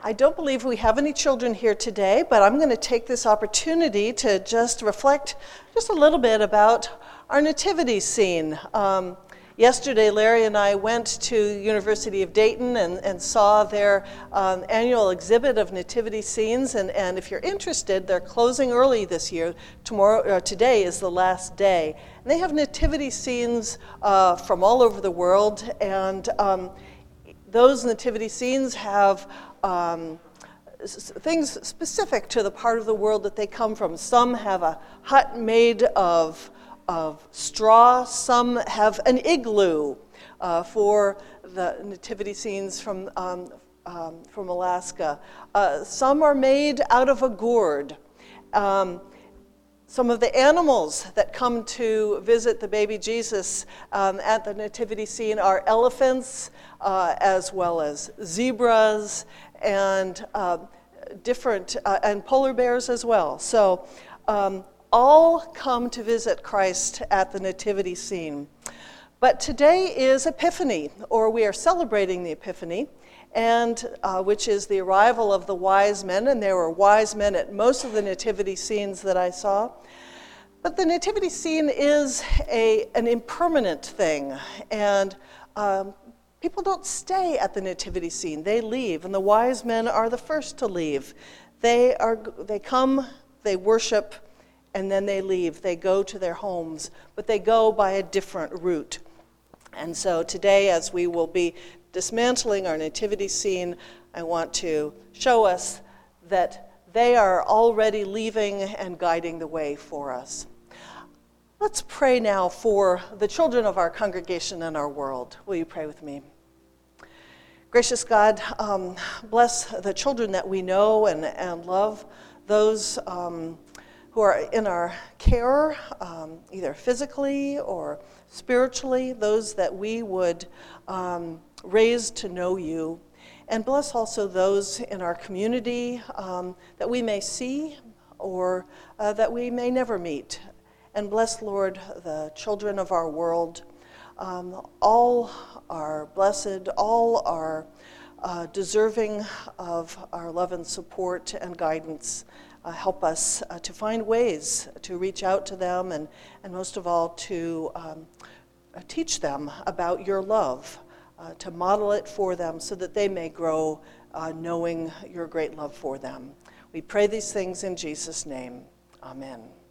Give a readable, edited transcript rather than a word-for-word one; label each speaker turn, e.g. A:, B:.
A: I don't believe we have any children here today, but I'm going to take this opportunity to just reflect just a little bit about our nativity scene. Yesterday, Larry and I went to University of Dayton and saw their annual exhibit of nativity scenes. And if you're interested, they're closing early this year. Today is the last day. And they have nativity scenes from all over the world. And those nativity scenes have things specific to the part of the world that they come from. Some have a hut made of straw. Some have an igloo for the nativity scenes from Alaska. Some are made out of a gourd. Some of the animals that come to visit the baby Jesus at the nativity scene are elephants, as well as zebras and different and polar bears as well. So. All come to visit Christ at the nativity scene. But today is Epiphany, or we are celebrating the Epiphany, and which is the arrival of the wise men, and there were wise men at most of the nativity scenes that I saw. But the nativity scene is an impermanent thing, and people don't stay at the nativity scene. They leave, and the wise men are the first to leave. They come, they worship, and then they leave. They go to their homes, but they go by a different route. And so today, as we will be dismantling our nativity scene, I want to show us that they are already leaving and guiding the way for us. Let's pray now for the children of our congregation and our world. Will you pray with me? Gracious God, bless the children that we know and love, those who are in our care, either physically or spiritually, those that we would raise to know you. And bless also those in our community that we may see or that we may never meet. And bless, Lord, the children of our world. All are blessed, all are deserving of our love and support and guidance. Help us to find ways to reach out to them and most of all to teach them about your love, to model it for them so that they may grow knowing your great love for them. We pray these things in Jesus' name. Amen.